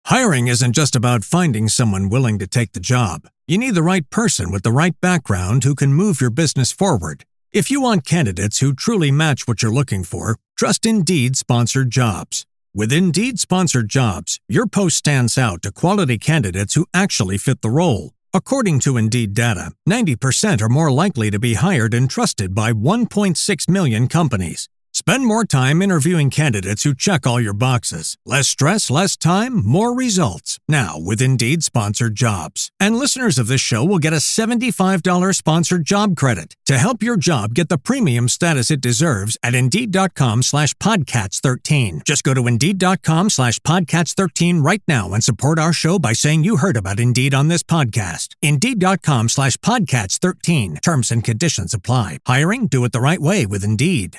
Hiring isn't just about finding someone willing to take the job. You need the right person with the right background who can move your business forward. If you want candidates who truly match what you're looking for, trust Indeed Sponsored Jobs. With Indeed Sponsored Jobs, your post stands out to quality candidates who actually fit the role. According to Indeed data, 90% are more likely to be hired and trusted by 1.6 million companies. Spend more time interviewing candidates who check all your boxes. Less stress, less time, more results. Now with Indeed Sponsored Jobs. And listeners of this show will get a $75 sponsored job credit to help your job get the premium status it deserves at Indeed.com/Podcats13. Just go to Indeed.com/Podcats13 right now and support our show by saying you heard about Indeed on this podcast. Indeed.com/Podcats13. Terms and conditions apply. Hiring? Do it the right way with Indeed.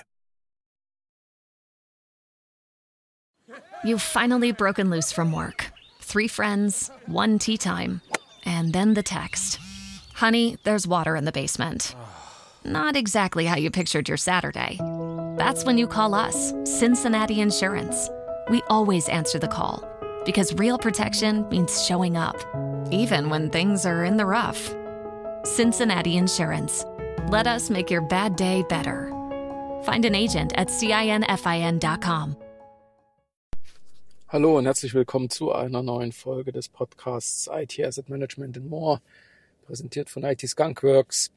You've finally broken loose from work. 3 friends, 1 tea time, and then the text. Honey, there's water in the basement. Not exactly how you pictured your Saturday. That's when you call us, Cincinnati Insurance. We always answer the call because real protection means showing up, even when things are in the rough. Cincinnati Insurance. Let us make your bad day better. Find an agent at CINFIN.com. Hallo und herzlich willkommen zu einer neuen Folge des Podcasts IT Asset Management and More, präsentiert von IT Skunkworks.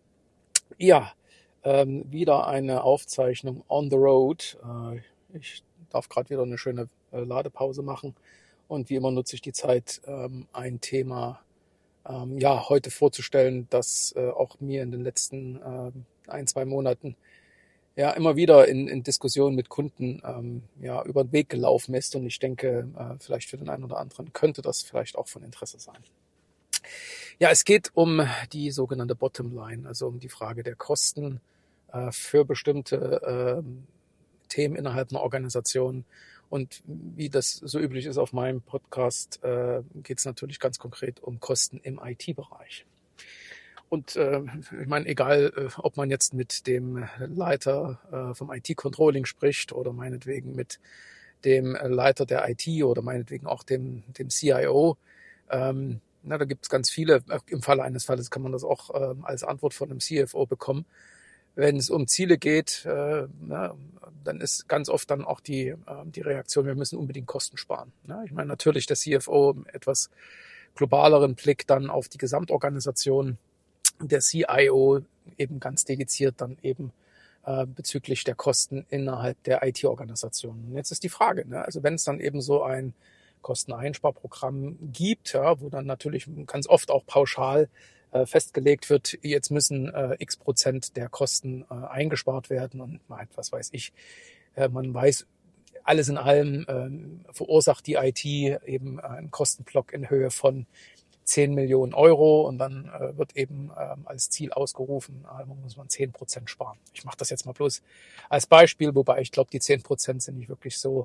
Ja, wieder eine Aufzeichnung on the road. Ich darf gerade wieder eine schöne Ladepause machen und wie immer nutze ich die Zeit, ein Thema heute vorzustellen, das auch mir in den letzten 1-2 Monaten immer wieder in Diskussionen mit Kunden über den Weg gelaufen ist, und ich denke, vielleicht für den einen oder anderen könnte das vielleicht auch von Interesse sein. Ja, es geht um die sogenannte Bottomline, also um die Frage der Kosten für bestimmte Themen innerhalb einer Organisation. Und wie das so üblich ist auf meinem Podcast, geht es natürlich ganz konkret um Kosten im IT-Bereich. Und ich meine, egal, ob man jetzt mit dem Leiter vom IT-Controlling spricht oder meinetwegen mit dem Leiter der IT oder meinetwegen auch dem CIO, da gibt es ganz viele. Im Falle eines Falles kann man das auch als Antwort von einem CFO bekommen. Wenn es um Ziele geht, dann ist ganz oft dann auch die Reaktion, wir müssen unbedingt Kosten sparen. Ich meine, natürlich der CFO etwas globaleren Blick dann auf die Gesamtorganisation, der CIO eben ganz dediziert dann eben bezüglich der Kosten innerhalb der IT-Organisation. Und jetzt ist die Frage, also wenn es dann eben so ein Kosteneinsparprogramm gibt, wo dann natürlich ganz oft auch pauschal festgelegt wird, jetzt müssen x% der Kosten eingespart werden und was weiß ich, man weiß, alles in allem verursacht die IT eben einen Kostenblock in Höhe von 10 Millionen Euro und dann wird eben als Ziel ausgerufen, muss man 10% sparen. Ich mache das jetzt mal bloß als Beispiel, wobei ich glaube, die 10% sind nicht wirklich so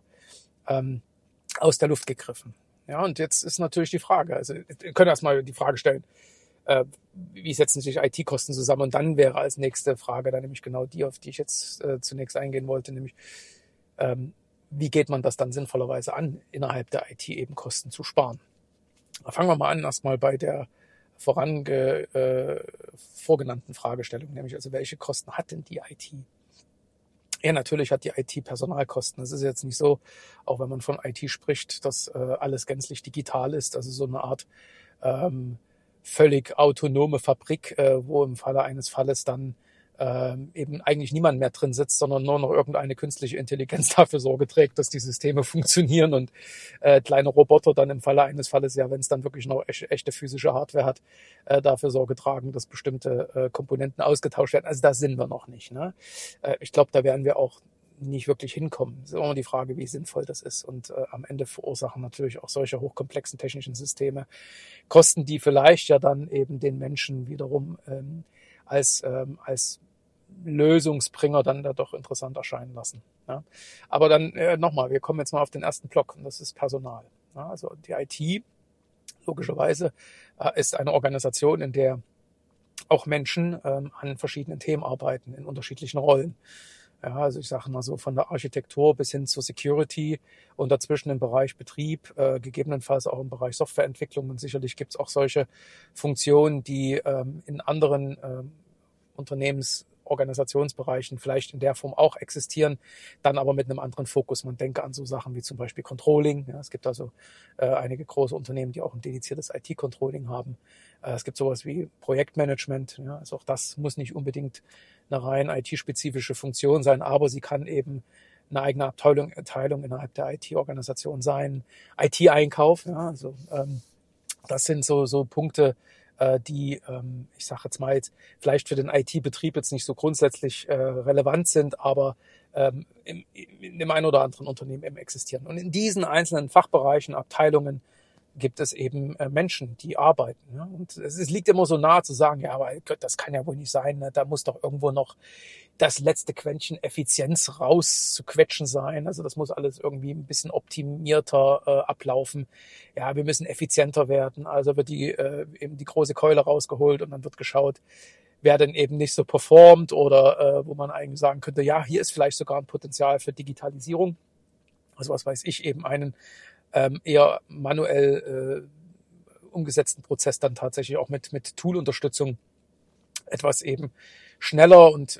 aus der Luft gegriffen. Ja, und jetzt ist natürlich die Frage, also wir können erstmal die Frage stellen, wie setzen sich IT-Kosten zusammen? Und dann wäre als nächste Frage dann nämlich genau die, auf die ich jetzt zunächst eingehen wollte, nämlich wie geht man das dann sinnvollerweise an, innerhalb der IT eben Kosten zu sparen? Fangen wir mal an, erstmal bei der vorgenannten Fragestellung, nämlich also welche Kosten hat denn die IT? Ja, natürlich hat die IT Personalkosten. Es ist jetzt nicht so, auch wenn man von IT spricht, dass alles gänzlich digital ist, also so eine Art völlig autonome Fabrik, wo im Falle eines Falles dann eben eigentlich niemand mehr drin sitzt, sondern nur noch irgendeine künstliche Intelligenz dafür Sorge trägt, dass die Systeme funktionieren und kleine Roboter dann im Falle eines Falles, wenn es dann wirklich noch echte physische Hardware hat, dafür Sorge tragen, dass bestimmte Komponenten ausgetauscht werden. Also da sind wir noch nicht. Ich glaube, da werden wir auch nicht wirklich hinkommen. Es ist immer die Frage, wie sinnvoll das ist. Und am Ende verursachen natürlich auch solche hochkomplexen technischen Systeme Kosten, die vielleicht ja dann eben den Menschen wiederum als Lösungsbringer dann da doch interessant erscheinen lassen. Ja. Aber dann nochmal, wir kommen jetzt mal auf den ersten Block, und das ist Personal. Ja, also die IT, logischerweise, ist eine Organisation, in der auch Menschen an verschiedenen Themen arbeiten, in unterschiedlichen Rollen. Ja, also ich sage mal so von der Architektur bis hin zur Security und dazwischen im Bereich Betrieb, gegebenenfalls auch im Bereich Softwareentwicklung. Und sicherlich gibt es auch solche Funktionen, die in anderen Unternehmensorganisationsbereichen vielleicht in der Form auch existieren, dann aber mit einem anderen Fokus. Man denke an so Sachen wie zum Beispiel Controlling. Ja, es gibt also einige große Unternehmen, die auch ein dediziertes IT-Controlling haben. Es gibt sowas wie Projektmanagement. Ja, also auch das muss nicht unbedingt eine rein IT-spezifische Funktion sein, aber sie kann eben eine eigene Abteilung innerhalb der IT-Organisation sein. IT-Einkauf, ja, also das sind so Punkte, die, ich sage jetzt mal, vielleicht für den IT-Betrieb jetzt nicht so grundsätzlich relevant sind, aber in dem einen oder anderen Unternehmen eben existieren. Und in diesen einzelnen Fachbereichen, Abteilungen gibt es eben Menschen, die arbeiten. Ja? Und es liegt immer so nahe zu sagen, ja, aber das kann ja wohl nicht sein, ne? Da muss doch irgendwo noch das letzte Quäntchen Effizienz rauszuquetschen sein. Also das muss alles irgendwie ein bisschen optimierter ablaufen. Ja, wir müssen effizienter werden. Also wird eben die große Keule rausgeholt und dann wird geschaut, wer denn eben nicht so performt oder wo man eigentlich sagen könnte, ja, hier ist vielleicht sogar ein Potenzial für Digitalisierung. Also was weiß ich, eben einen eher manuell umgesetzten Prozess dann tatsächlich auch mit Tool-Unterstützung etwas eben schneller und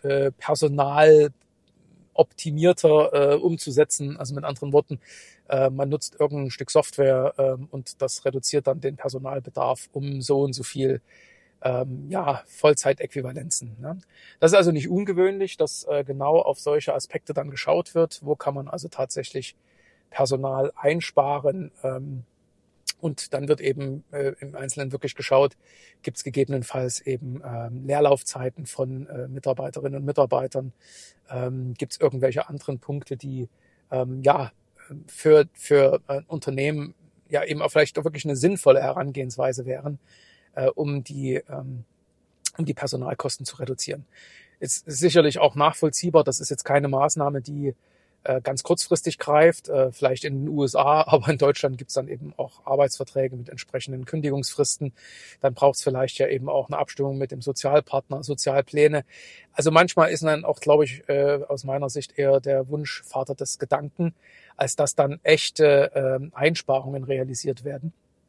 personaloptimierter umzusetzen. Also mit anderen Worten, man nutzt irgendein Stück Software und das reduziert dann den Personalbedarf um so und so viel Vollzeitäquivalenzen. Ne? Das ist also nicht ungewöhnlich, dass genau auf solche Aspekte dann geschaut wird. Wo kann man also tatsächlich Personal einsparen und dann wird eben im Einzelnen wirklich geschaut, gibt es gegebenenfalls eben Leerlaufzeiten von Mitarbeiterinnen und Mitarbeitern, gibt es irgendwelche anderen Punkte, die für ein Unternehmen ja eben auch vielleicht auch wirklich eine sinnvolle Herangehensweise wären, um die Personalkosten zu reduzieren. Ist sicherlich auch nachvollziehbar, das ist jetzt keine Maßnahme, die ganz kurzfristig greift, vielleicht in den USA, aber in Deutschland gibt's dann eben auch Arbeitsverträge mit entsprechenden Kündigungsfristen. Dann braucht's vielleicht ja eben auch eine Abstimmung mit dem Sozialpartner, Sozialpläne. Also manchmal ist dann auch, glaube ich, aus meiner Sicht eher der Wunsch Vater des Gedanken, als dass dann echte Einsparungen realisiert werden.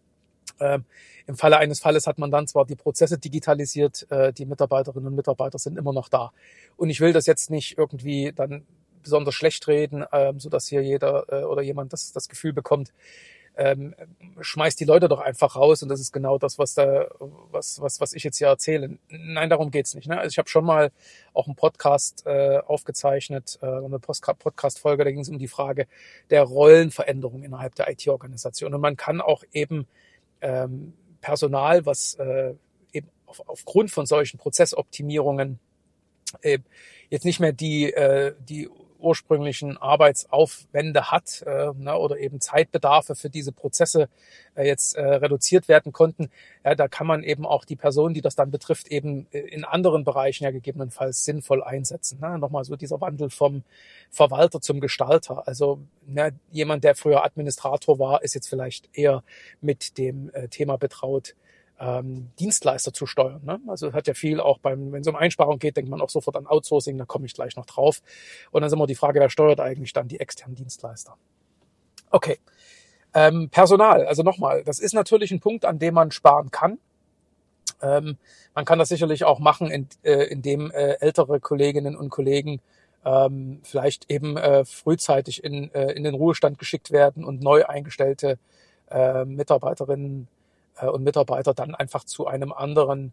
Im Falle eines Falles hat man dann zwar die Prozesse digitalisiert, die Mitarbeiterinnen und Mitarbeiter sind immer noch da. Und ich will das jetzt nicht irgendwie dann besonders schlecht reden, so dass hier jeder oder jemand das Gefühl bekommt, schmeißt die Leute doch einfach raus und das ist genau das, was ich jetzt hier erzähle. Nein, darum geht's nicht. Ne? Also ich habe schon mal auch einen Podcast aufgezeichnet, eine Podcast-Folge, da ging es um die Frage der Rollenveränderung innerhalb der IT-Organisation. Und man kann auch eben Personal, was eben aufgrund von solchen Prozessoptimierungen jetzt nicht mehr die ursprünglichen Arbeitsaufwände hat oder eben Zeitbedarfe für diese Prozesse jetzt reduziert werden konnten, ja, da kann man eben auch die Person, die das dann betrifft, eben in anderen Bereichen ja gegebenenfalls sinnvoll einsetzen. Ne? Nochmal so dieser Wandel vom Verwalter zum Gestalter. Also jemand, der früher Administrator war, ist jetzt vielleicht eher mit dem Thema betraut, Dienstleister zu steuern. Ne? Also es hat ja viel auch wenn es um Einsparung geht, denkt man auch sofort an Outsourcing, da komme ich gleich noch drauf. Und dann ist immer die Frage, wer steuert eigentlich dann die externen Dienstleister? Okay, Personal, also nochmal, das ist natürlich ein Punkt, an dem man sparen kann. Man kann das sicherlich auch machen, indem ältere Kolleginnen und Kollegen vielleicht eben frühzeitig in den Ruhestand geschickt werden und neu eingestellte Mitarbeiterinnen und Mitarbeiter dann einfach zu einem anderen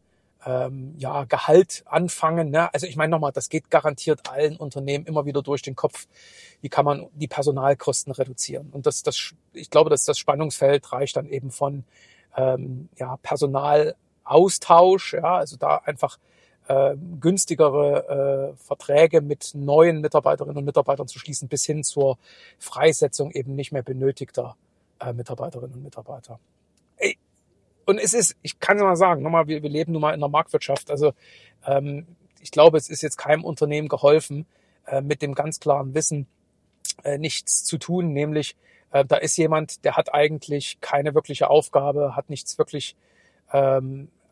Gehalt anfangen. Ne? Also ich meine nochmal, das geht garantiert allen Unternehmen immer wieder durch den Kopf. Wie kann man die Personalkosten reduzieren? Und ich glaube, dass das Spannungsfeld reicht dann eben von Personalaustausch, ja, also da einfach günstigere Verträge mit neuen Mitarbeiterinnen und Mitarbeitern zu schließen, bis hin zur Freisetzung eben nicht mehr benötigter Mitarbeiterinnen und Mitarbeiter. Und ich kann es mal sagen, nochmal, wir leben nun mal in der Marktwirtschaft. Also ich glaube, es ist jetzt keinem Unternehmen geholfen, mit dem ganz klaren Wissen nichts zu tun. Nämlich, da ist jemand, der hat eigentlich keine wirkliche Aufgabe, hat nichts wirklich,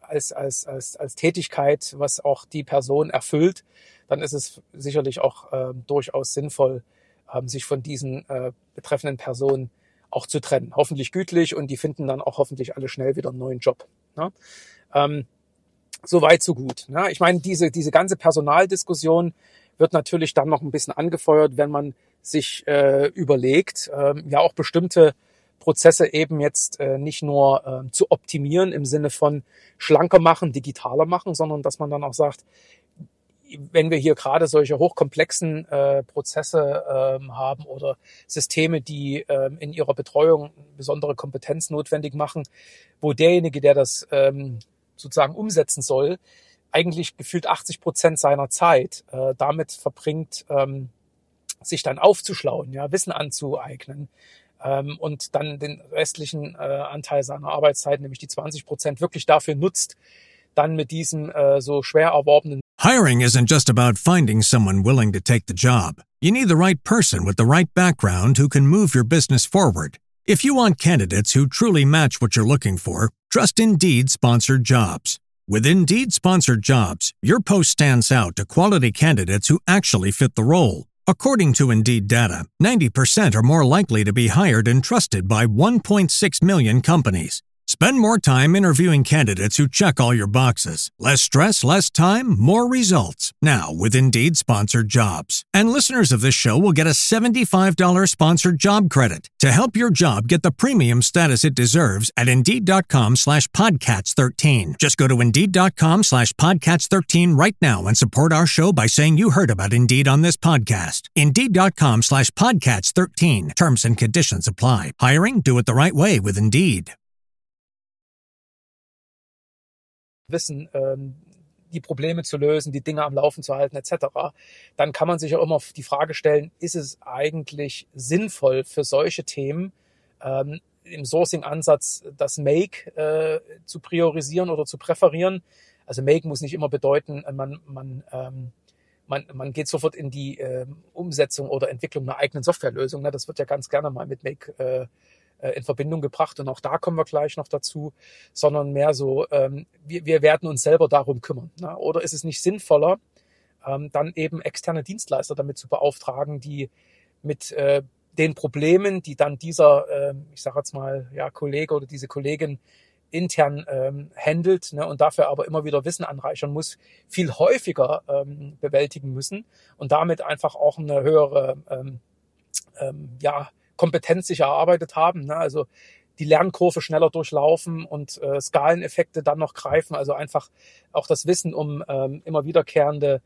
als Tätigkeit, was auch die Person erfüllt, dann ist es sicherlich auch durchaus sinnvoll, sich von diesen betreffenden Personen auch zu trennen. Hoffentlich gütlich, und die finden dann auch hoffentlich alle schnell wieder einen neuen Job. Ne? So weit, so gut. Ne? Ich meine, diese ganze Personaldiskussion wird natürlich dann noch ein bisschen angefeuert, wenn man sich überlegt, ja auch bestimmte Prozesse eben jetzt nicht nur zu optimieren im Sinne von schlanker machen, digitaler machen, sondern dass man dann auch sagt, wenn wir hier gerade solche hochkomplexen Prozesse haben oder Systeme, die in ihrer Betreuung besondere Kompetenz notwendig machen, wo derjenige, der das sozusagen umsetzen soll, eigentlich gefühlt 80% seiner Zeit damit verbringt, sich dann aufzuschlauen, ja, Wissen anzueignen, und dann den restlichen Anteil seiner Arbeitszeit, nämlich die 20%, wirklich dafür nutzt, dann mit diesem so schwer erworbenen. Hiring isn't just about finding someone willing to take the job. You need the right person with the right background who can move your business forward. If you want candidates who truly match what you're looking for, trust Indeed sponsored jobs. With Indeed sponsored jobs, your post stands out to quality candidates who actually fit the role. According to Indeed data, 90% are more likely to be hired and trusted by 1.6 million companies. Spend more time interviewing candidates who check all your boxes. Less stress, less time, more results. Now with Indeed sponsored jobs. And listeners of this show will get a $75 sponsored job credit to help your job get the premium status it deserves at Indeed.com/Podcats13. Just go to Indeed.com/Podcats13 right now and support our show by saying you heard about Indeed on this podcast. Indeed.com/Podcats13. Terms and conditions apply. Hiring? Do it the right way with Indeed. Wissen, die Probleme zu lösen, die Dinge am Laufen zu halten etc., dann kann man sich auch immer die Frage stellen, ist es eigentlich sinnvoll für solche Themen im Sourcing-Ansatz das Make zu priorisieren oder zu präferieren? Also Make muss nicht immer bedeuten, man geht sofort in die Umsetzung oder Entwicklung einer eigenen Softwarelösung. Ne? Das wird ja ganz gerne mal mit Make in Verbindung gebracht, und auch da kommen wir gleich noch dazu, sondern mehr so, wir werden uns selber darum kümmern. Ne? Oder ist es nicht sinnvoller, dann eben externe Dienstleister damit zu beauftragen, die mit den Problemen, die dann dieser, ich sage jetzt mal, ja, Kollege oder diese Kollegin intern handelt, ne, und dafür aber immer wieder Wissen anreichern muss, viel häufiger bewältigen müssen und damit einfach auch eine höhere Kompetenz sich erarbeitet haben, ne? Also die Lernkurve schneller durchlaufen und Skaleneffekte dann noch greifen, also einfach auch das Wissen um immer wiederkehrende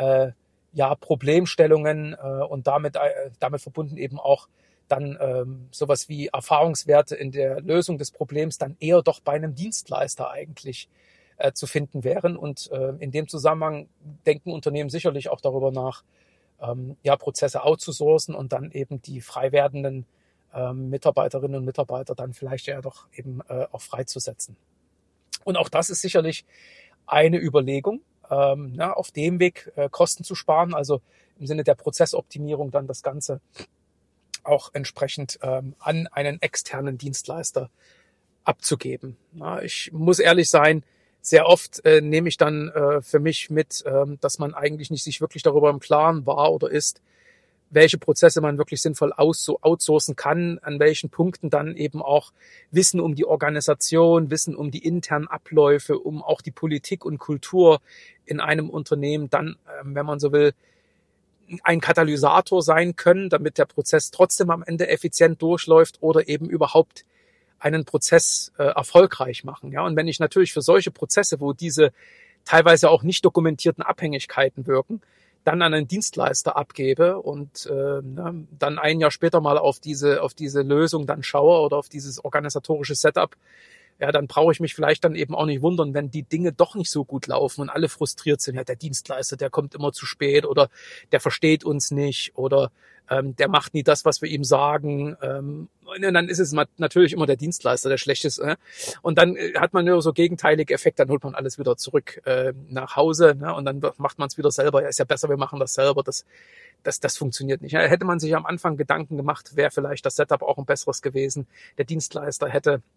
Problemstellungen und damit verbunden eben auch dann sowas wie Erfahrungswerte in der Lösung des Problems dann eher doch bei einem Dienstleister eigentlich zu finden wären. Und in dem Zusammenhang denken Unternehmen sicherlich auch darüber nach, Prozesse outzusourcen und dann eben die frei werdenden Mitarbeiterinnen und Mitarbeiter dann vielleicht ja doch eben auch freizusetzen. Und auch das ist sicherlich eine Überlegung, auf dem Weg Kosten zu sparen, also im Sinne der Prozessoptimierung dann das Ganze auch entsprechend an einen externen Dienstleister abzugeben. Na, ich muss ehrlich sein, sehr oft nehme ich dann für mich mit, dass man eigentlich nicht sich wirklich darüber im Klaren war oder ist, welche Prozesse man wirklich sinnvoll outsourcen kann, an welchen Punkten dann eben auch Wissen um die Organisation, Wissen um die internen Abläufe, um auch die Politik und Kultur in einem Unternehmen dann, wenn man so will, ein Katalysator sein können, damit der Prozess trotzdem am Ende effizient durchläuft oder eben überhaupt einen Prozess erfolgreich machen. Ja, und wenn ich natürlich für solche Prozesse, wo diese teilweise auch nicht dokumentierten Abhängigkeiten wirken, dann an einen Dienstleister abgebe und dann ein Jahr später mal auf diese Lösung dann schaue oder auf dieses organisatorische Setup, ja, dann brauche ich mich vielleicht dann eben auch nicht wundern, wenn die Dinge doch nicht so gut laufen und alle frustriert sind. Ja, der Dienstleister, der kommt immer zu spät oder der versteht uns nicht oder der macht nie das, was wir ihm sagen. Und dann ist es natürlich immer der Dienstleister, der schlecht ist. Und dann hat man nur so gegenteilige Effekte, dann holt man alles wieder zurück nach Hause, ne? Und dann macht man es wieder selber. Ja, ist ja besser, wir machen das selber. Das funktioniert nicht. Ja, hätte man sich am Anfang Gedanken gemacht, wäre vielleicht das Setup auch ein besseres gewesen. Der Dienstleister hätte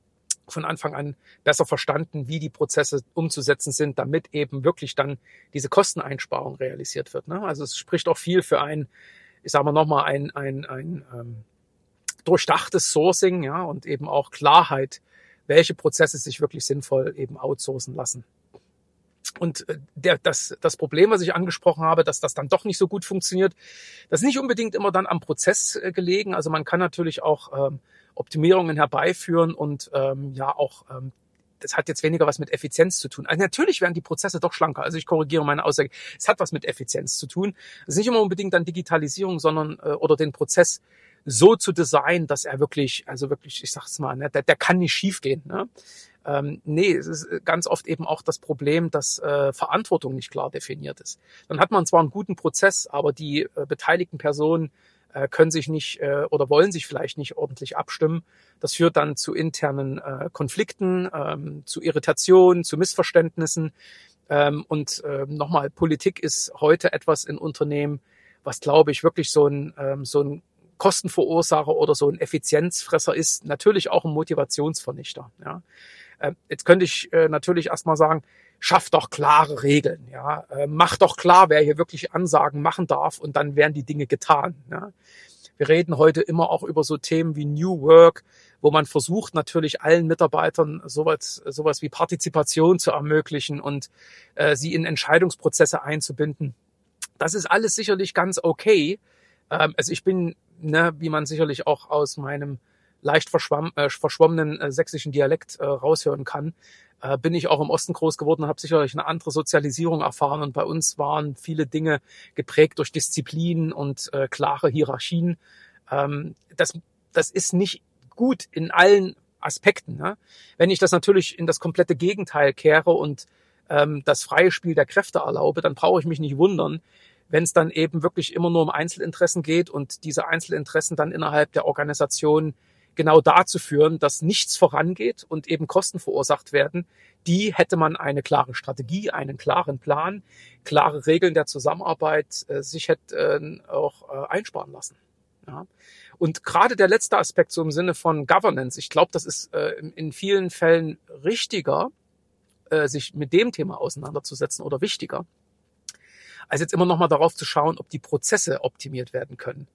von Anfang an besser verstanden, wie die Prozesse umzusetzen sind, damit eben wirklich dann diese Kosteneinsparung realisiert wird. Ne? Also es spricht auch viel für ein durchdachtes Sourcing, ja, und eben auch Klarheit, welche Prozesse sich wirklich sinnvoll eben outsourcen lassen. Und das Problem, was ich angesprochen habe, dass das dann doch nicht so gut funktioniert, das ist nicht unbedingt immer dann am Prozess gelegen. Also man kann natürlich auch Optimierungen herbeiführen und das hat jetzt weniger was mit Effizienz zu tun. Also natürlich werden die Prozesse doch schlanker. Also ich korrigiere meine Aussage. Es hat was mit Effizienz zu tun. Es ist nicht immer unbedingt dann Digitalisierung, sondern oder den Prozess so zu designen, dass er wirklich, ich sag's mal, ne, der kann nicht schiefgehen. Ne? Es ist ganz oft eben auch das Problem, dass Verantwortung nicht klar definiert ist. Dann hat man zwar einen guten Prozess, aber die beteiligten Personen können sich nicht oder wollen sich vielleicht nicht ordentlich abstimmen. Das führt dann zu internen Konflikten, zu Irritationen, zu Missverständnissen. Nochmal, Politik ist heute etwas in Unternehmen, was, glaube ich, wirklich so ein Kostenverursacher oder so ein Effizienzfresser ist, natürlich auch ein Motivationsvernichter. Ja. Jetzt könnte ich natürlich erstmal sagen, schaff doch klare Regeln, ja, mach doch klar, wer hier wirklich Ansagen machen darf und dann werden die Dinge getan. Ja. Wir reden heute immer auch über so Themen wie New Work, wo man versucht natürlich allen Mitarbeitern sowas wie Partizipation zu ermöglichen und sie in Entscheidungsprozesse einzubinden. Das ist alles sicherlich ganz okay. Also ich bin, wie man sicherlich auch aus meinem leicht verschwommenen sächsischen Dialekt raushören kann, bin ich auch im Osten groß geworden und habe sicherlich eine andere Sozialisierung erfahren. Und bei uns waren viele Dinge geprägt durch Disziplin und klare Hierarchien. Das ist nicht gut in allen Aspekten. Ne? Wenn ich das natürlich in das komplette Gegenteil kehre und das freie Spiel der Kräfte erlaube, dann brauche ich mich nicht wundern, wenn es dann eben wirklich immer nur um Einzelinteressen geht und diese Einzelinteressen dann innerhalb der Organisation genau dazu führen, dass nichts vorangeht und eben Kosten verursacht werden. Die hätte man eine klare Strategie, einen klaren Plan, klare Regeln der Zusammenarbeit sich hätte auch einsparen lassen. Ja. Und gerade der letzte Aspekt so im Sinne von Governance, ich glaube, das ist in vielen Fällen richtiger, sich mit dem Thema auseinanderzusetzen oder wichtiger, als jetzt immer noch mal darauf zu schauen, ob die Prozesse optimiert werden können.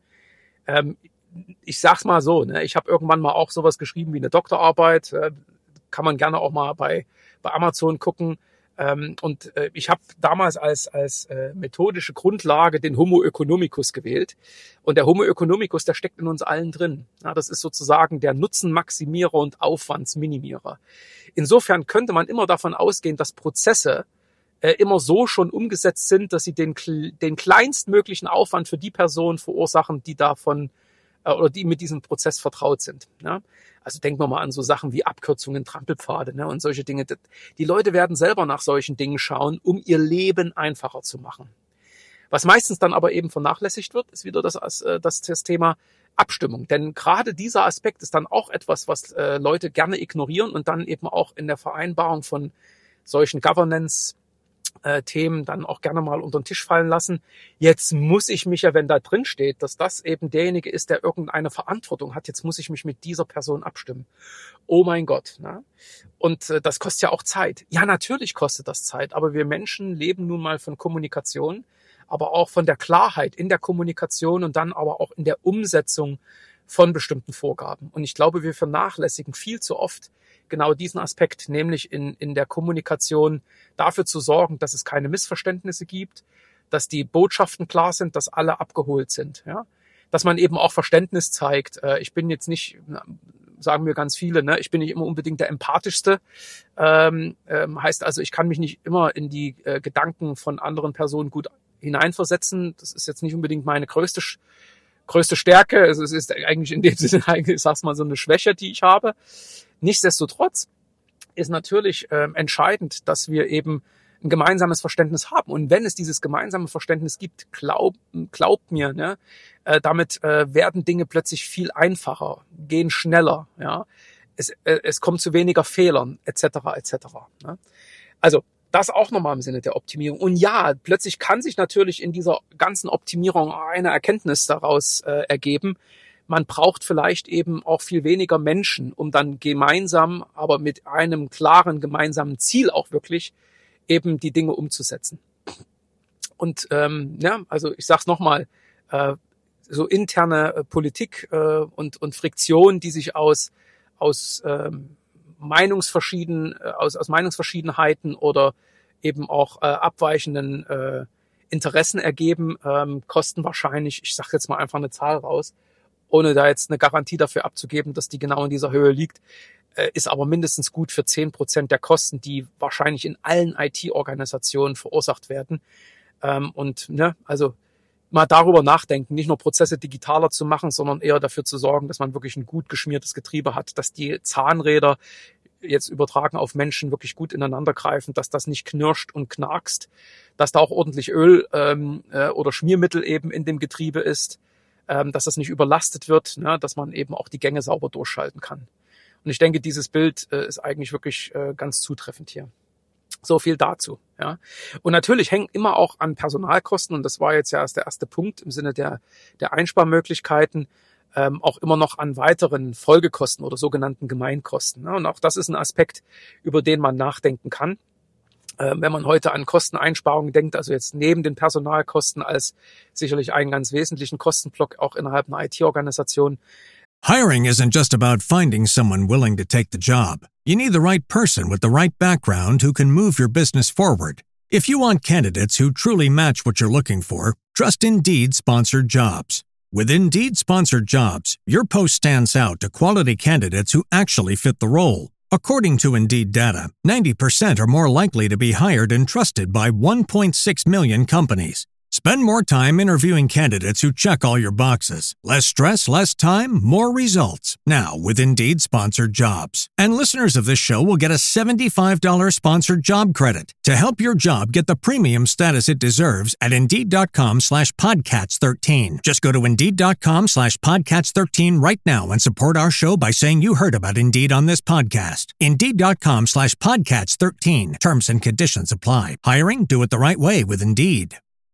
Ich sag's mal so, ne, ich habe irgendwann mal auch sowas geschrieben wie eine Doktorarbeit, kann man gerne auch mal bei Amazon gucken. Ich habe damals als methodische Grundlage den Homo economicus gewählt. Und der Homo economicus, der steckt in uns allen drin. Ja, das ist sozusagen der Nutzenmaximierer und Aufwandsminimierer. Insofern könnte man immer davon ausgehen, dass Prozesse immer so schon umgesetzt sind, dass sie den kleinstmöglichen Aufwand für die Personen verursachen, die davon oder die mit diesem Prozess vertraut sind. Ne? Also denken wir mal an so Sachen wie Abkürzungen, Trampelpfade, ne, und solche Dinge. Die Leute werden selber nach solchen Dingen schauen, um ihr Leben einfacher zu machen. Was meistens dann aber eben vernachlässigt wird, ist wieder das Thema Abstimmung. Denn gerade dieser Aspekt ist dann auch etwas, was Leute gerne ignorieren und dann eben auch in der Vereinbarung von solchen Governance Themen dann auch gerne mal unter den Tisch fallen lassen. Jetzt muss ich mich ja, wenn da drin steht, dass das eben derjenige ist, der irgendeine Verantwortung hat, jetzt muss ich mich mit dieser Person abstimmen. Oh mein Gott. Ne? Und das kostet ja auch Zeit. Ja, natürlich kostet das Zeit, aber wir Menschen leben nun mal von Kommunikation, aber auch von der Klarheit in der Kommunikation und dann aber auch in der Umsetzung von bestimmten Vorgaben. Und ich glaube, wir vernachlässigen viel zu oft genau diesen Aspekt, nämlich in der Kommunikation dafür zu sorgen, dass es keine Missverständnisse gibt, dass die Botschaften klar sind, dass alle abgeholt sind, ja, dass man eben auch Verständnis zeigt. Ich bin jetzt nicht, sagen mir ganz viele, ne, ich bin nicht immer unbedingt der empathischste. Heißt also, ich kann mich nicht immer in die Gedanken von anderen Personen gut hineinversetzen. Das ist jetzt nicht unbedingt meine größte Stärke. Also es ist eigentlich in dem Sinne, ich sag's mal, so eine Schwäche, die ich habe. Nichtsdestotrotz ist natürlich entscheidend, dass wir eben ein gemeinsames Verständnis haben. Und wenn es dieses gemeinsame Verständnis gibt, glaubt mir, ne, damit werden Dinge plötzlich viel einfacher, gehen schneller. Ja, es kommt zu weniger Fehlern etc. Ne? Also das auch nochmal im Sinne der Optimierung. Und ja, plötzlich kann sich natürlich in dieser ganzen Optimierung eine Erkenntnis daraus ergeben. man braucht vielleicht eben auch viel weniger Menschen, um dann gemeinsam, aber mit einem klaren gemeinsamen Ziel auch wirklich eben die Dinge umzusetzen. Und also ich sage es nochmal, so interne Politik und Friktion, die sich aus Meinungsverschiedenheiten oder eben auch abweichenden Interessen ergeben, kosten wahrscheinlich, ich sage jetzt mal einfach eine Zahl raus, ohne da jetzt eine Garantie dafür abzugeben, dass die genau in dieser Höhe liegt, ist aber mindestens gut für 10% der Kosten, die wahrscheinlich in allen IT-Organisationen verursacht werden. Also mal darüber nachdenken, nicht nur Prozesse digitaler zu machen, sondern eher dafür zu sorgen, dass man wirklich ein gut geschmiertes Getriebe hat, dass die Zahnräder jetzt übertragen auf Menschen wirklich gut ineinander greifen, dass das nicht knirscht und knarkst, dass da auch ordentlich Öl oder Schmiermittel eben in dem Getriebe ist, dass das nicht überlastet wird, ne, dass man eben auch die Gänge sauber durchschalten kann. Und ich denke, dieses Bild ist eigentlich wirklich ganz zutreffend hier. So viel dazu. Ja. Und natürlich hängen immer auch an Personalkosten, und das war jetzt ja erst der erste Punkt im Sinne der Einsparmöglichkeiten, auch immer noch an weiteren Folgekosten oder sogenannten Gemeinkosten. Ne. Und auch das ist ein Aspekt, über den man nachdenken kann. Wenn man heute an Kosteneinsparungen denkt, also jetzt neben den Personalkosten als sicherlich einen ganz wesentlichen Kostenblock auch innerhalb einer IT-Organisation. Hiring isn't just about finding someone willing to take the job. You need the right person with the right background who can move your business forward. If you want candidates who truly match what you're looking for, trust Indeed sponsored jobs. With Indeed sponsored jobs, your post stands out to quality candidates who actually fit the role. According to Indeed data, 90% are more likely to be hired and trusted by 1.6 million companies. Spend more time interviewing candidates who check all your boxes. Less stress, less time, more results. Now, with Indeed sponsored jobs. And listeners of this show will get a $75 sponsored job credit to help your job get the premium status it deserves at Indeed.com/Podcats13. Just go to Indeed.com/Podcats13 right now and support our show by saying you heard about Indeed on this podcast. Indeed.com/Podcats13. Terms and conditions apply. Hiring? Do it the right way with Indeed.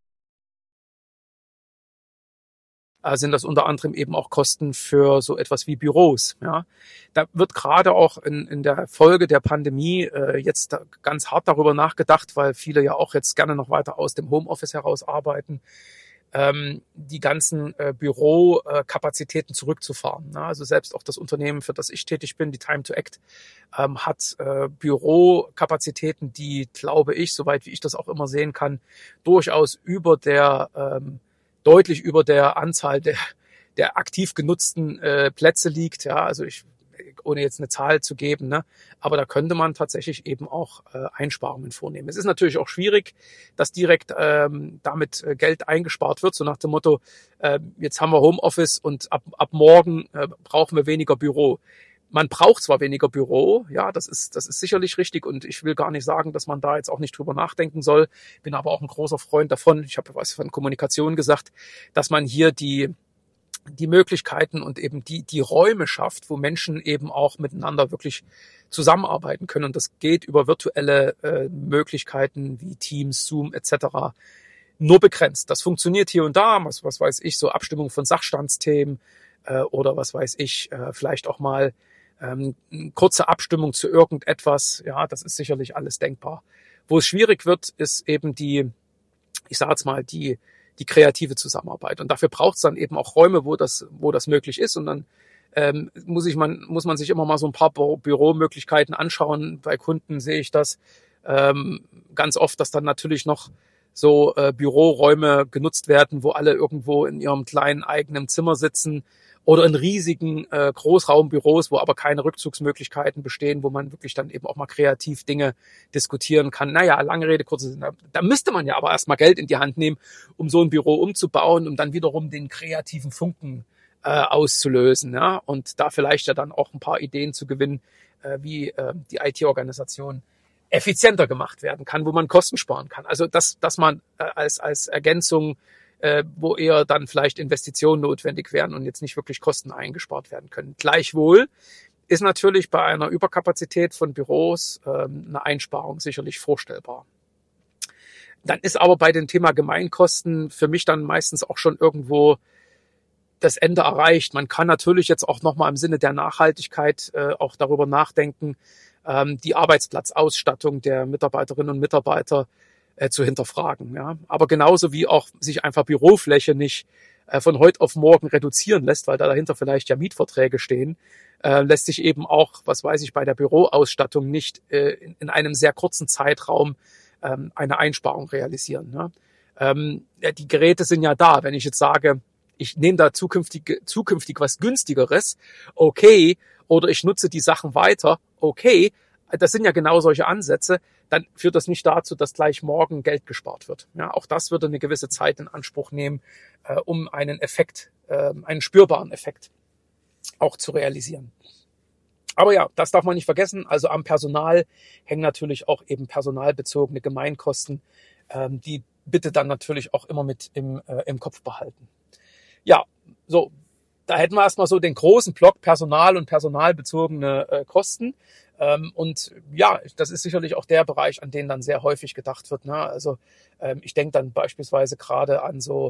Sind das unter anderem eben auch Kosten für so etwas wie Büros. Ja, da wird gerade auch in der Folge der Pandemie jetzt ganz hart darüber nachgedacht, weil viele ja auch jetzt gerne noch weiter aus dem Homeoffice heraus arbeiten, die ganzen Bürokapazitäten zurückzufahren. Ja, also selbst auch das Unternehmen, für das ich tätig bin, die Time to Act, hat Bürokapazitäten, die, glaube ich, soweit wie ich das auch immer sehen kann, durchaus deutlich über der Anzahl der aktiv genutzten Plätze liegt. Ja, also ohne jetzt eine Zahl zu geben, ne, aber da könnte man tatsächlich eben auch Einsparungen vornehmen. Es ist natürlich auch schwierig, dass direkt damit Geld eingespart wird, so nach dem Motto, jetzt haben wir Homeoffice und ab morgen brauchen wir weniger Büro. Man braucht zwar weniger Büro, ja, das ist sicherlich richtig, und ich will gar nicht sagen, dass man da jetzt auch nicht drüber nachdenken soll, bin aber auch ein großer Freund davon, ich habe was von Kommunikation gesagt, dass man hier die Möglichkeiten und eben die Räume schafft, wo Menschen eben auch miteinander wirklich zusammenarbeiten können, und das geht über virtuelle Möglichkeiten wie Teams, Zoom etc. nur begrenzt. Das funktioniert hier und da, was weiß ich, so Abstimmung von Sachstandsthemen oder was weiß ich, vielleicht auch mal kurze Abstimmung zu irgendetwas, ja, das ist sicherlich alles denkbar. Wo es schwierig wird, ist eben die kreative Zusammenarbeit. Und dafür braucht es dann eben auch Räume, wo das möglich ist. Und dann muss man sich immer mal so ein paar Büromöglichkeiten anschauen. Bei Kunden sehe ich das ganz oft, dass dann natürlich noch so Büroräume genutzt werden, wo alle irgendwo in ihrem kleinen eigenen Zimmer sitzen, oder in riesigen Großraumbüros, wo aber keine Rückzugsmöglichkeiten bestehen, wo man wirklich dann eben auch mal kreativ Dinge diskutieren kann. Naja, lange Rede, kurzer Sinn. Da müsste man ja aber erstmal Geld in die Hand nehmen, um so ein Büro umzubauen, um dann wiederum den kreativen Funken auszulösen. Ja? Und da vielleicht ja dann auch ein paar Ideen zu gewinnen, wie die IT-Organisation effizienter gemacht werden kann, wo man Kosten sparen kann. Also dass man als Ergänzung, wo eher dann vielleicht Investitionen notwendig wären und jetzt nicht wirklich Kosten eingespart werden können. Gleichwohl ist natürlich bei einer Überkapazität von Büros eine Einsparung sicherlich vorstellbar. Dann ist aber bei dem Thema Gemeinkosten für mich dann meistens auch schon irgendwo das Ende erreicht. Man kann natürlich jetzt auch nochmal im Sinne der Nachhaltigkeit auch darüber nachdenken, die Arbeitsplatzausstattung der Mitarbeiterinnen und Mitarbeiter zu hinterfragen. Ja. Aber genauso wie auch sich einfach Bürofläche nicht von heute auf morgen reduzieren lässt, weil da dahinter vielleicht ja Mietverträge stehen, lässt sich eben auch, was weiß ich, bei der Büroausstattung nicht in einem sehr kurzen Zeitraum eine Einsparung realisieren. Ne? Die Geräte sind ja da. Wenn ich jetzt sage, ich nehme da zukünftig was Günstigeres, okay, oder ich nutze die Sachen weiter, okay, das sind ja genau solche Ansätze, dann führt das nicht dazu, dass gleich morgen Geld gespart wird. Ja, auch das würde eine gewisse Zeit in Anspruch nehmen, um einen Effekt, einen spürbaren Effekt auch zu realisieren. Aber ja, das darf man nicht vergessen. Also am Personal hängen natürlich auch eben personalbezogene Gemeinkosten, die bitte dann natürlich auch immer mit im Kopf behalten. Ja, so, da hätten wir erstmal so den großen Block Personal und personalbezogene Kosten. Und ja, das ist sicherlich auch der Bereich, an den dann sehr häufig gedacht wird. Ne? Also ich denke dann beispielsweise gerade an so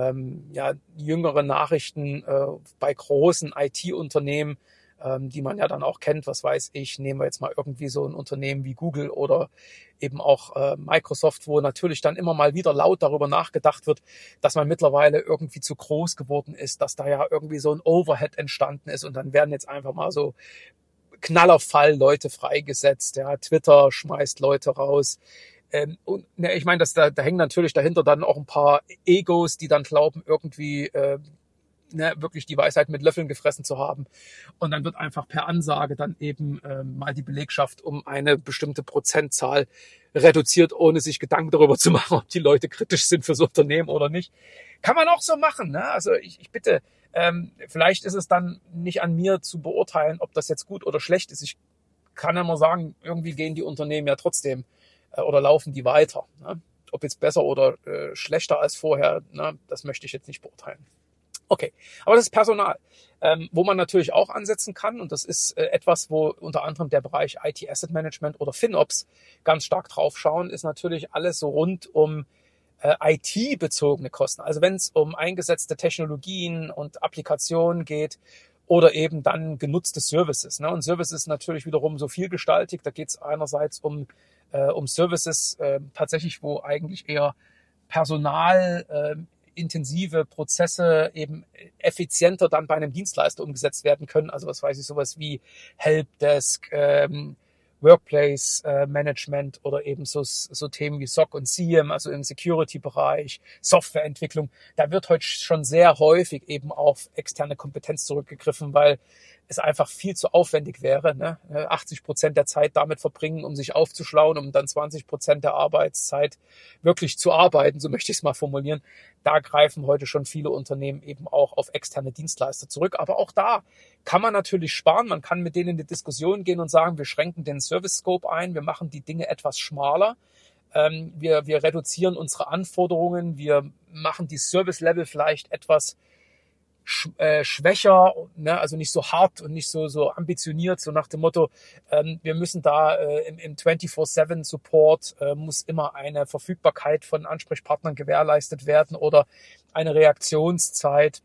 jüngere Nachrichten bei großen IT-Unternehmen, die man ja dann auch kennt. Was weiß ich, nehmen wir jetzt mal irgendwie so ein Unternehmen wie Google oder eben auch Microsoft, wo natürlich dann immer mal wieder laut darüber nachgedacht wird, dass man mittlerweile irgendwie zu groß geworden ist, dass da ja irgendwie so ein Overhead entstanden ist und dann werden jetzt einfach mal so Knallerfall Leute freigesetzt. Ja, Twitter schmeißt Leute raus. Und ich meine, da hängen natürlich dahinter dann auch ein paar Egos, die dann glauben, irgendwie wirklich die Weisheit mit Löffeln gefressen zu haben. Und dann wird einfach per Ansage dann eben mal die Belegschaft um eine bestimmte Prozentzahl reduziert, ohne sich Gedanken darüber zu machen, ob die Leute kritisch sind fürs Unternehmen oder nicht. Kann man auch so machen. Ne? Also ich bitte, vielleicht ist es dann nicht an mir zu beurteilen, ob das jetzt gut oder schlecht ist. Ich kann ja mal sagen, irgendwie gehen die Unternehmen ja trotzdem oder laufen die weiter. Ne? Ob jetzt besser oder schlechter als vorher, ne? Das möchte ich jetzt nicht beurteilen. Okay, aber das ist Personal, wo man natürlich auch ansetzen kann, und das ist etwas, wo unter anderem der Bereich IT Asset Management oder FinOps ganz stark draufschauen, ist natürlich alles so rund um IT-bezogene Kosten. Also wenn es um eingesetzte Technologien und Applikationen geht oder eben dann genutzte Services. Ne? Und Services ist natürlich wiederum so vielgestaltig. Da geht es einerseits um Services tatsächlich, wo eigentlich eher Personal intensive Prozesse eben effizienter dann bei einem Dienstleister umgesetzt werden können. Also was weiß ich, sowas wie Helpdesk, Workplace Management oder eben so Themen wie SOC und SIEM, also im Security-Bereich, Softwareentwicklung. Da wird heute schon sehr häufig eben auf externe Kompetenz zurückgegriffen, weil es einfach viel zu aufwendig wäre, ne? 80% der Zeit damit verbringen, um sich aufzuschlauen, um dann 20% der Arbeitszeit wirklich zu arbeiten, so möchte ich es mal formulieren. Da greifen heute schon viele Unternehmen eben auch auf externe Dienstleister zurück. Aber auch da kann man natürlich sparen. Man kann mit denen in die Diskussion gehen und sagen, wir schränken den Service Scope ein, wir machen die Dinge etwas schmaler. Wir reduzieren unsere Anforderungen, wir machen die Service Level vielleicht etwas schwächer, ne, also nicht so hart und nicht so ambitioniert, so nach dem Motto, wir müssen da im 24/7 Support muss immer eine Verfügbarkeit von Ansprechpartnern gewährleistet werden oder eine Reaktionszeit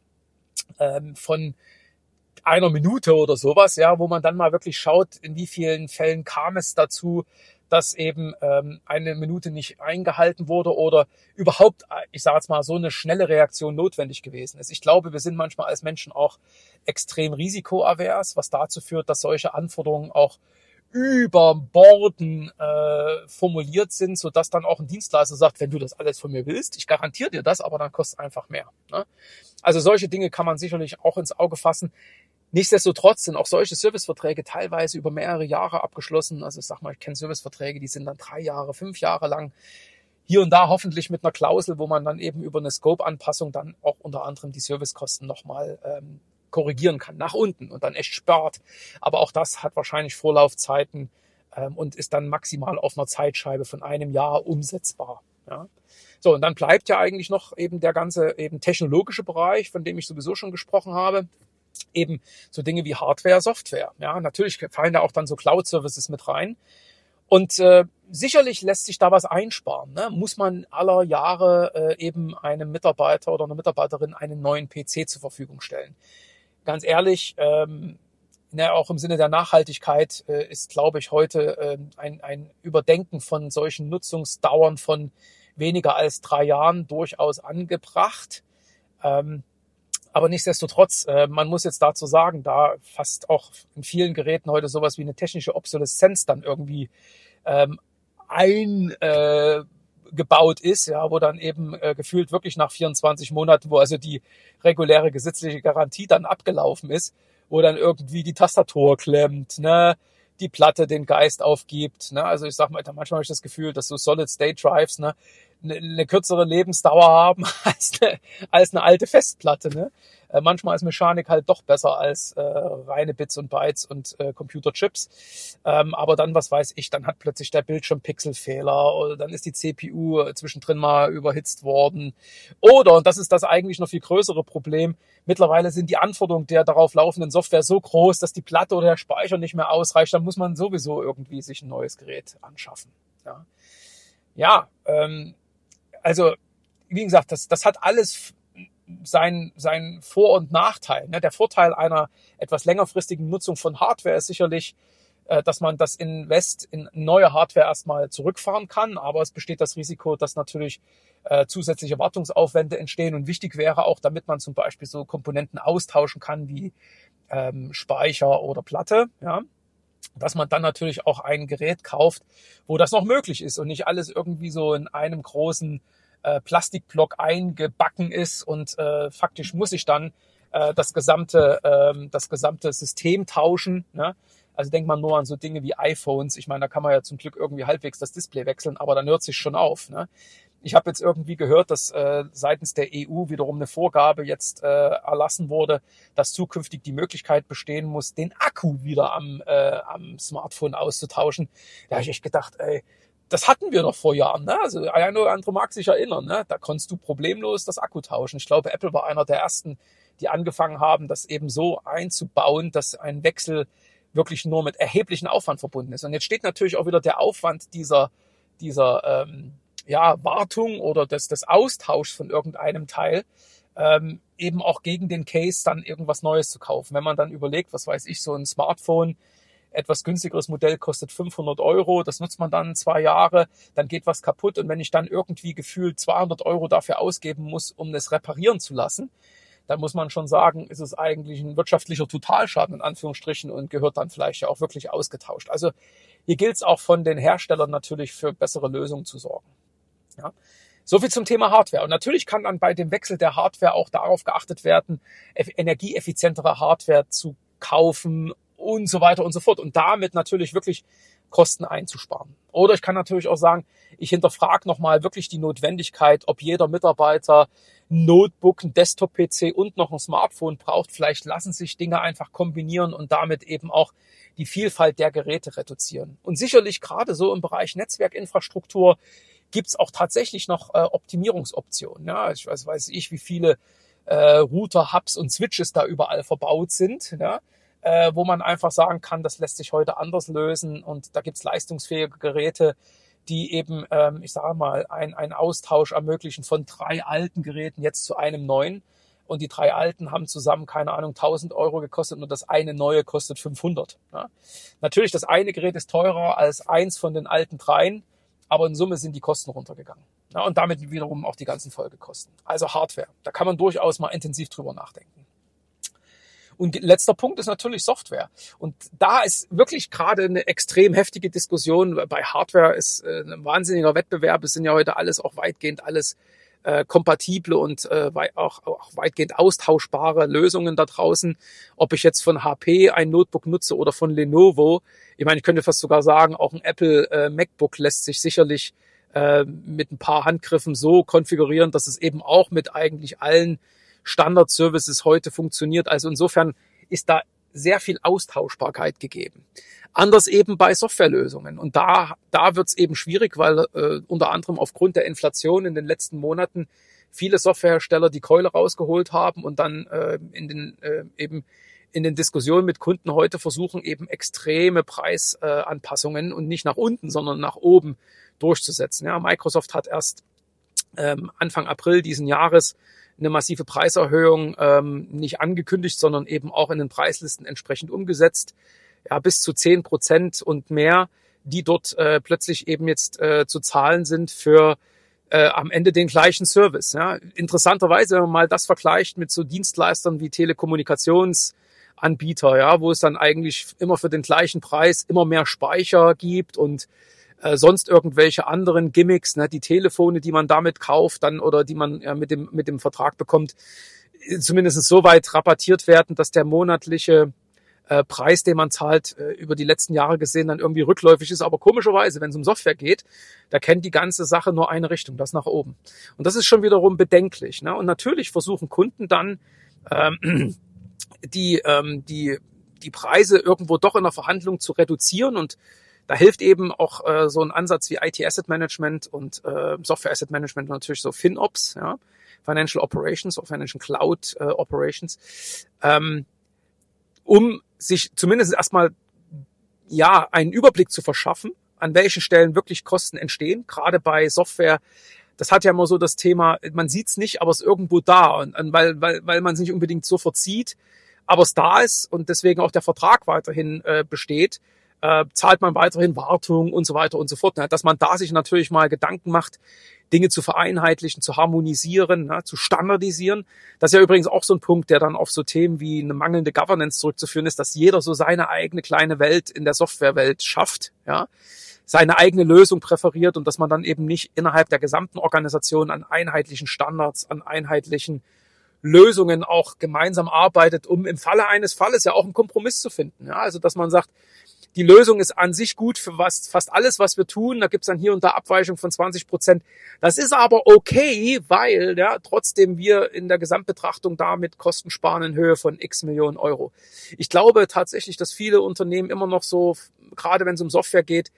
von einer Minute oder sowas, ja, wo man dann mal wirklich schaut, in wie vielen Fällen kam es dazu, dass eben eine Minute nicht eingehalten wurde oder überhaupt, ich sage jetzt mal, so eine schnelle Reaktion notwendig gewesen ist. Ich glaube, wir sind manchmal als Menschen auch extrem risikoavers, was dazu führt, dass solche Anforderungen auch über Borden formuliert sind, sodass dann auch ein Dienstleister sagt, wenn du das alles von mir willst, ich garantiere dir das, aber dann kostet es einfach mehr. Ne? Also solche Dinge kann man sicherlich auch ins Auge fassen. Nichtsdestotrotz sind auch solche Serviceverträge teilweise über mehrere Jahre abgeschlossen. Also ich sag mal, ich kenne Serviceverträge, die sind dann 3 Jahre, 5 Jahre lang. Hier und da hoffentlich mit einer Klausel, wo man dann eben über eine Scope-Anpassung dann auch unter anderem die Servicekosten nochmal korrigieren kann, nach unten und dann echt spart. Aber auch das hat wahrscheinlich Vorlaufzeiten und ist dann maximal auf einer Zeitscheibe von einem Jahr umsetzbar. Ja. So, und dann bleibt ja eigentlich noch eben der ganze eben technologische Bereich, von dem ich sowieso schon gesprochen habe. Eben so Dinge wie Hardware, Software. Ja, natürlich fallen da auch dann so Cloud-Services mit rein. Und sicherlich lässt sich da was einsparen. Ne? Muss man aller Jahre eben einem Mitarbeiter oder einer Mitarbeiterin einen neuen PC zur Verfügung stellen. Ganz ehrlich, auch im Sinne der Nachhaltigkeit ist, glaube ich, heute ein Überdenken von solchen Nutzungsdauern von weniger als 3 Jahren durchaus angebracht. Aber nichtsdestotrotz, man muss jetzt dazu sagen, da fast auch in vielen Geräten heute sowas wie eine technische Obsoleszenz dann irgendwie eingebaut ist, ja, wo dann eben gefühlt wirklich nach 24 Monaten, wo also die reguläre gesetzliche Garantie dann abgelaufen ist, wo dann irgendwie die Tastatur klemmt, ne, die Platte den Geist aufgibt, ne, also ich sag mal, manchmal habe ich das Gefühl, dass so Solid-State-Drives, ne, eine kürzere Lebensdauer haben als eine alte Festplatte, ne. Manchmal ist Mechanik halt doch besser als reine Bits und Bytes und Computerchips. Aber dann, was weiß ich, dann hat plötzlich der Bildschirm Pixelfehler oder dann ist die CPU zwischendrin mal überhitzt worden. Oder, und das ist das eigentlich noch viel größere Problem, mittlerweile sind die Anforderungen der darauf laufenden Software so groß, dass die Platte oder der Speicher nicht mehr ausreicht. Dann muss man sowieso irgendwie sich ein neues Gerät anschaffen. Ja, also wie gesagt, das hat alles sein Vor- und Nachteil. Ne? Der Vorteil einer etwas längerfristigen Nutzung von Hardware ist sicherlich, dass man das Invest in neue Hardware erstmal zurückfahren kann, aber es besteht das Risiko, dass natürlich zusätzliche Wartungsaufwände entstehen und wichtig wäre auch, damit man zum Beispiel so Komponenten austauschen kann wie Speicher oder Platte, ja, dass man dann natürlich auch ein Gerät kauft, wo das noch möglich ist und nicht alles irgendwie so in einem großen Plastikblock eingebacken ist und faktisch muss ich dann das gesamte System tauschen. Ne? Also denkt man nur an so Dinge wie iPhones. Ich meine, da kann man ja zum Glück irgendwie halbwegs das Display wechseln, aber dann hört sich schon auf. Ne? Ich habe jetzt irgendwie gehört, dass seitens der EU wiederum eine Vorgabe jetzt erlassen wurde, dass zukünftig die Möglichkeit bestehen muss, den Akku wieder am Smartphone auszutauschen. Da habe ich echt gedacht, ey, das hatten wir doch vor Jahren, ne? Also ein oder andere mag sich erinnern, ne? Da konntest du problemlos das Akku tauschen. Ich glaube, Apple war einer der ersten, die angefangen haben, das eben so einzubauen, dass ein Wechsel wirklich nur mit erheblichem Aufwand verbunden ist. Und jetzt steht natürlich auch wieder der Aufwand dieser Wartung oder des Austauschs von irgendeinem Teil eben auch gegen den Case, dann irgendwas Neues zu kaufen. Wenn man dann überlegt, was weiß ich, so ein Smartphone, etwas günstigeres Modell kostet 500 Euro, das nutzt man dann 2 Jahre, dann geht was kaputt und wenn ich dann irgendwie gefühlt 200 Euro dafür ausgeben muss, um es reparieren zu lassen, dann muss man schon sagen, ist es eigentlich ein wirtschaftlicher Totalschaden in Anführungsstrichen und gehört dann vielleicht ja auch wirklich ausgetauscht. Also hier gilt es auch von den Herstellern natürlich für bessere Lösungen zu sorgen. Ja. So viel zum Thema Hardware. Und natürlich kann dann bei dem Wechsel der Hardware auch darauf geachtet werden, energieeffizientere Hardware zu kaufen und so weiter und so fort. Und damit natürlich wirklich Kosten einzusparen. Oder ich kann natürlich auch sagen, ich hinterfrage nochmal wirklich die Notwendigkeit, ob jeder Mitarbeiter ein Notebook, ein Desktop-PC und noch ein Smartphone braucht. Vielleicht lassen sich Dinge einfach kombinieren und damit eben auch die Vielfalt der Geräte reduzieren. Und sicherlich gerade so im Bereich Netzwerkinfrastruktur gibt's auch tatsächlich noch Optimierungsoptionen. Ja, ich weiß ich, wie viele Router, Hubs und Switches da überall verbaut sind, ja, wo man einfach sagen kann, das lässt sich heute anders lösen und da gibt's leistungsfähige Geräte, die eben, ich sage mal, einen Austausch ermöglichen von 3 alten Geräten jetzt zu einem neuen. Und die 3 alten haben zusammen, keine Ahnung, 1.000 Euro gekostet und das eine neue kostet 500. Ja. Natürlich, das eine Gerät ist teurer als eins von den alten 3, aber in Summe sind die Kosten runtergegangen. Ja, und damit wiederum auch die ganzen Folgekosten. Also Hardware, da kann man durchaus mal intensiv drüber nachdenken. Und letzter Punkt ist natürlich Software. Und da ist wirklich gerade eine extrem heftige Diskussion. Bei Hardware ist ein wahnsinniger Wettbewerb. Es sind ja heute auch weitgehend alles kompatible und auch weitgehend austauschbare Lösungen da draußen. Ob ich jetzt von HP ein Notebook nutze oder von Lenovo. Ich meine, ich könnte fast sogar sagen, auch ein Apple MacBook lässt sich sicherlich mit ein paar Handgriffen so konfigurieren, dass es eben auch mit eigentlich allen Standard-Services heute funktioniert. Also insofern ist da sehr viel Austauschbarkeit gegeben. Anders eben bei Softwarelösungen. Und da wird es eben schwierig, weil unter anderem aufgrund der Inflation in den letzten Monaten viele Softwarehersteller die Keule rausgeholt haben und dann eben in den Diskussionen mit Kunden heute versuchen, eben extreme Preisanpassungen und nicht nach unten, sondern nach oben durchzusetzen. Ja, Microsoft hat erst Anfang April diesen Jahres eine massive Preiserhöhung nicht angekündigt, sondern eben auch in den Preislisten entsprechend umgesetzt. Ja, bis zu 10% und mehr, die dort plötzlich eben jetzt zu zahlen sind für am Ende den gleichen Service. Ja. Interessanterweise, wenn man mal das vergleicht mit so Dienstleistern wie Telekommunikationsanbieter, ja, wo es dann eigentlich immer für den gleichen Preis immer mehr Speicher gibt und sonst irgendwelche anderen Gimmicks, ne, die Telefone, die man damit kauft, dann oder die man mit dem Vertrag bekommt, zumindest so weit rabattiert werden, dass der monatliche Preis, den man zahlt, über die letzten Jahre gesehen, dann irgendwie rückläufig ist. Aber komischerweise, wenn es um Software geht, da kennt die ganze Sache nur eine Richtung, das nach oben. Und das ist schon wiederum bedenklich. Ne? Und natürlich versuchen Kunden dann die Preise irgendwo doch in der Verhandlung zu reduzieren. Und da hilft eben auch so ein Ansatz wie IT Asset Management und Software Asset Management, natürlich so FinOps, ja? Financial Operations oder Financial Cloud Operations, um sich zumindest erstmal einen Überblick zu verschaffen, an welchen Stellen wirklich Kosten entstehen. Gerade bei Software, das hat ja immer so das Thema, man sieht es nicht, aber es ist irgendwo da. Und weil man es nicht unbedingt sofort sieht, aber es da ist und deswegen auch der Vertrag weiterhin besteht, zahlt man weiterhin Wartung und so weiter und so fort. Dass man da sich natürlich mal Gedanken macht, Dinge zu vereinheitlichen, zu harmonisieren, zu standardisieren. Das ist ja übrigens auch so ein Punkt, der dann auf so Themen wie eine mangelnde Governance zurückzuführen ist, dass jeder so seine eigene kleine Welt in der Softwarewelt schafft, ja, seine eigene Lösung präferiert und dass man dann eben nicht innerhalb der gesamten Organisation an einheitlichen Standards, an einheitlichen Lösungen auch gemeinsam arbeitet, um im Falle eines Falles ja auch einen Kompromiss zu finden. Ja, also dass man sagt, die Lösung ist an sich gut für fast alles, was wir tun. Da gibt's dann hier und da Abweichung von 20%. Das ist aber okay, weil ja trotzdem wir in der Gesamtbetrachtung damit Kosten sparen in Höhe von x Millionen Euro. Ich glaube tatsächlich, dass viele Unternehmen immer noch so, gerade wenn es um Software geht,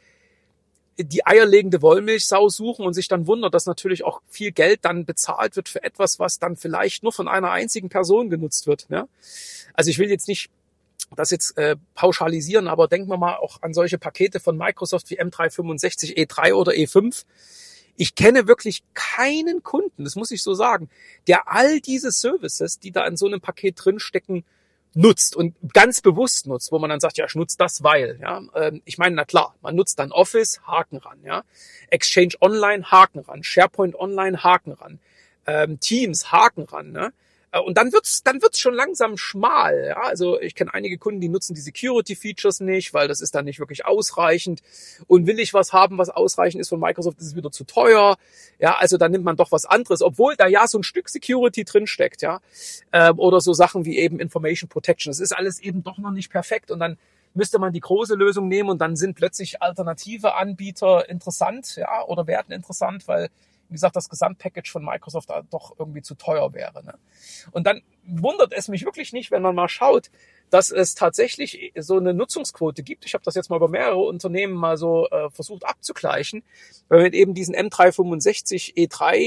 die eierlegende Wollmilchsau suchen und sich dann wundern, dass natürlich auch viel Geld dann bezahlt wird für etwas, was dann vielleicht nur von einer einzigen Person genutzt wird. Ja? Also ich will jetzt nicht das jetzt pauschalisieren, aber denken wir mal auch an solche Pakete von Microsoft wie M365, E3 oder E5. Ich kenne wirklich keinen Kunden, das muss ich so sagen, der all diese Services, die da in so einem Paket drinstecken, nutzt und ganz bewusst nutzt, wo man dann sagt, ja, ich nutze das, weil, ja, ich meine, na klar, man nutzt dann Office, Haken ran, ja, Exchange Online, Haken ran, SharePoint Online, Haken ran, Teams, Haken ran, ne? Und dann wird's schon langsam schmal. Ja? Also ich kenne einige Kunden, die nutzen die Security-Features nicht, weil das ist dann nicht wirklich ausreichend. Und will ich was haben, was ausreichend ist von Microsoft, ist es wieder zu teuer. Ja, also dann nimmt man doch was anderes, obwohl da ja so ein Stück Security drin steckt, ja. Oder so Sachen wie eben Information Protection. Das ist alles eben doch noch nicht perfekt. Und dann müsste man die große Lösung nehmen und dann sind plötzlich alternative Anbieter interessant, ja, oder werden interessant, weil wie gesagt, das Gesamtpackage von Microsoft doch irgendwie zu teuer wäre. Ne? Und dann wundert es mich wirklich nicht, wenn man mal schaut, dass es tatsächlich so eine Nutzungsquote gibt. Ich habe das jetzt mal bei mehreren Unternehmen mal so versucht abzugleichen. Wenn man eben diesen M365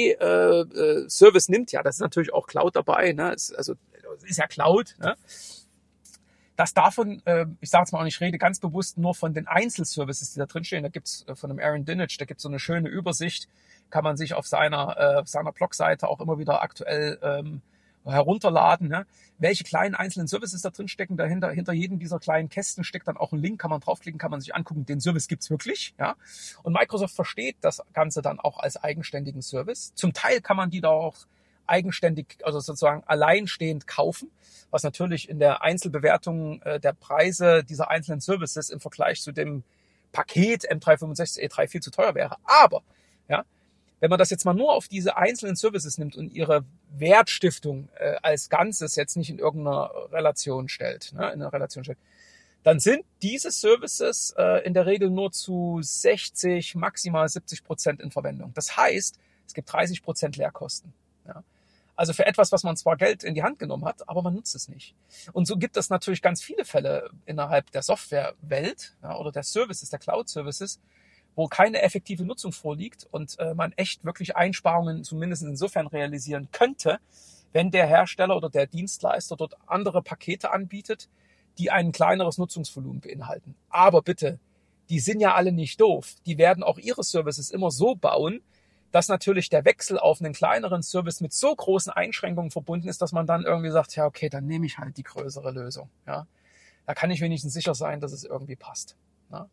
E3 Service nimmt, ja, das ist natürlich auch Cloud dabei. Ne? Es ist ja Cloud. Ne? Dass davon, ich sage jetzt mal auch nicht, ich rede ganz bewusst nur von den Einzelservices, die da drinstehen. Da gibt's von dem Aaron Dinich, da gibt's so eine schöne Übersicht, kann man sich auf seiner Blogseite auch immer wieder aktuell herunterladen, ne? Welche kleinen einzelnen Services da drin stecken. Hinter jedem dieser kleinen Kästen steckt dann auch ein Link, kann man draufklicken, kann man sich angucken, den Service gibt's wirklich. Ja? Und Microsoft versteht das Ganze dann auch als eigenständigen Service. Zum Teil kann man die da auch eigenständig, also sozusagen alleinstehend kaufen, was natürlich in der Einzelbewertung der Preise dieser einzelnen Services im Vergleich zu dem Paket M365 E3 viel zu teuer wäre. Aber ja, wenn man das jetzt mal nur auf diese einzelnen Services nimmt und ihre Wertstiftung als Ganzes jetzt nicht in irgendeiner Relation stellt, dann sind diese Services in der Regel nur zu 60, maximal 70% in Verwendung. Das heißt, es gibt 30% Leerkosten. Ja. Also für etwas, was man zwar Geld in die Hand genommen hat, aber man nutzt es nicht. Und so gibt es natürlich ganz viele Fälle innerhalb der Softwarewelt, ja, oder der Services, der Cloud-Services, wo keine effektive Nutzung vorliegt und man echt wirklich Einsparungen zumindest insofern realisieren könnte, wenn der Hersteller oder der Dienstleister dort andere Pakete anbietet, die ein kleineres Nutzungsvolumen beinhalten. Aber bitte, die sind ja alle nicht doof. Die werden auch ihre Services immer so bauen, dass natürlich der Wechsel auf einen kleineren Service mit so großen Einschränkungen verbunden ist, dass man dann irgendwie sagt, ja okay, dann nehme ich halt die größere Lösung. Ja, da kann ich wenigstens sicher sein, dass es irgendwie passt. Ja.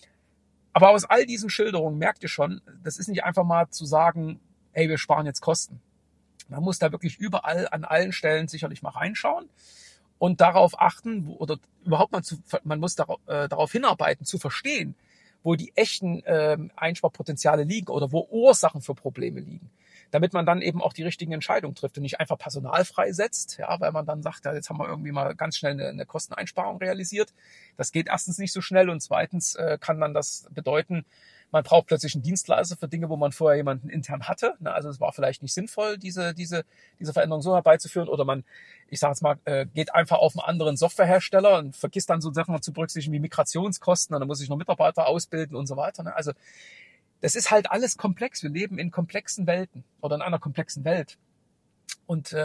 Aber aus all diesen Schilderungen merkt ihr schon, das ist nicht einfach mal zu sagen, hey, wir sparen jetzt Kosten. Man muss da wirklich überall an allen Stellen sicherlich mal reinschauen und darauf achten oder überhaupt mal man muss darauf hinarbeiten, zu verstehen, wo die echten Einsparpotenziale liegen oder wo Ursachen für Probleme liegen, damit man dann eben auch die richtigen Entscheidungen trifft und nicht einfach Personal freisetzt, ja, weil man dann sagt, ja, jetzt haben wir irgendwie mal ganz schnell eine Kosteneinsparung realisiert. Das geht erstens nicht so schnell und zweitens kann dann das bedeuten, man braucht plötzlich einen Dienstleister für Dinge, wo man vorher jemanden intern hatte. Also es war vielleicht nicht sinnvoll, diese Veränderung so herbeizuführen. Oder man, ich sage jetzt mal, geht einfach auf einen anderen Softwarehersteller und vergisst dann so Sachen zu berücksichtigen wie Migrationskosten. Und dann muss ich noch Mitarbeiter ausbilden und so weiter. Also das ist halt alles komplex. Wir leben in komplexen Welten oder in einer komplexen Welt. Und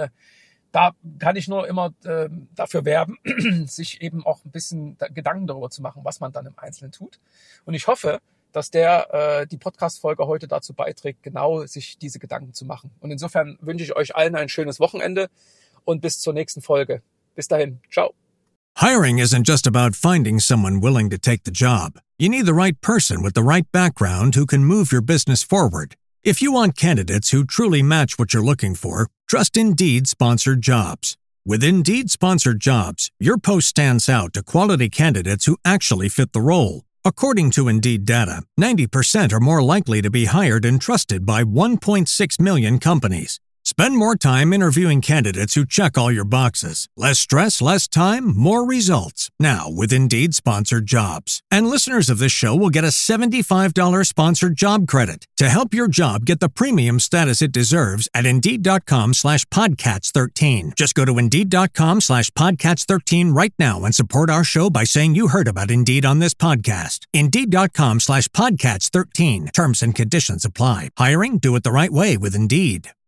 da kann ich nur immer dafür werben, sich eben auch ein bisschen Gedanken darüber zu machen, was man dann im Einzelnen tut. Und ich hoffe, dass die Podcast-Folge heute dazu beiträgt, genau sich diese Gedanken zu machen. Und insofern wünsche ich euch allen ein schönes Wochenende und bis zur nächsten Folge. Bis dahin. Ciao. Hiring isn't just about finding someone willing to take the job. You need the right person with the right background who can move your business forward. If you want candidates who truly match what you're looking for, trust Indeed Sponsored Jobs. With Indeed Sponsored Jobs, your post stands out to quality candidates who actually fit the role. According to Indeed data, 90% are more likely to be hired and trusted by 1.6 million companies. Spend more time interviewing candidates who check all your boxes. Less stress, less time, more results. Now with Indeed Sponsored Jobs. And listeners of this show will get a $75 sponsored job credit to help your job get the premium status it deserves at Indeed.com/Podcats13. Just go to Indeed.com/Podcats13 right now and support our show by saying you heard about Indeed on this podcast. Indeed.com/Podcats13. Terms and conditions apply. Hiring? Do it the right way with Indeed.